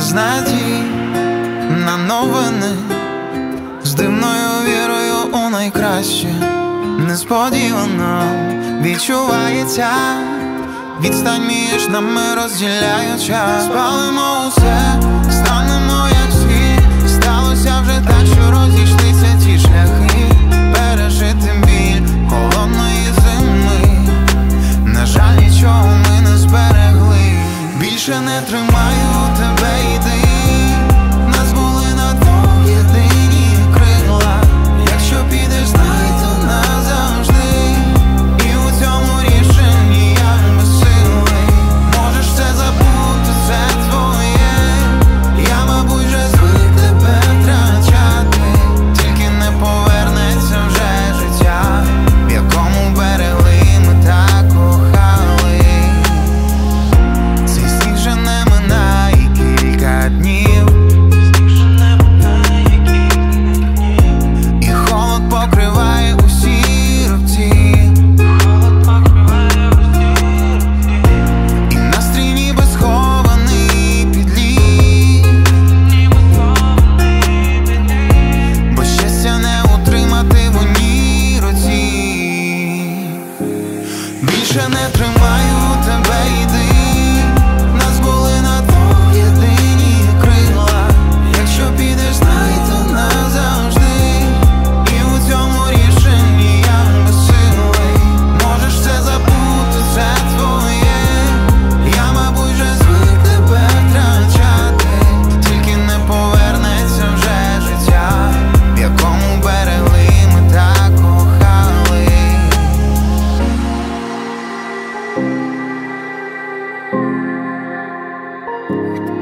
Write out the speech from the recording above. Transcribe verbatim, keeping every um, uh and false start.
без надій на новини, з дивною вірою у найкраще. Несподівано відчувається відстань між нами, розділяє час. Спалимо усе, станемо як світ. Сталося вже так, що розійшлися ті шляхи. Пережити біль холодної зими, на жаль, нічого ми не зберегли. Більше не тримаю тебе, йди. Нас були на двох єдині крила. Якщо підеш, знай, то назавжди. І у цьому рішенні я безсилий. Можеш все забути, це твоє. Я, мабуть, вже звик тебе втрачати. Тільки не повернеться вже життя, в якому берегли ми так кохали. Цей сніг же не минає кілька днів, і холод покриває усі рубці, і настрій ніби схований під лід, бо щастя не утримати в одній руці. Більше не тримаю тебе, йди. Нас були на двох єдині крила. Якщо підеш, знай, то назавжди. І у цьому рішенні я безсилий. Можеш все забути, це твоє. Я, мабуть, вже звик тебе втрачати. Тільки не повернеться вже життя, в якому берегли ми так кохали. Thank you.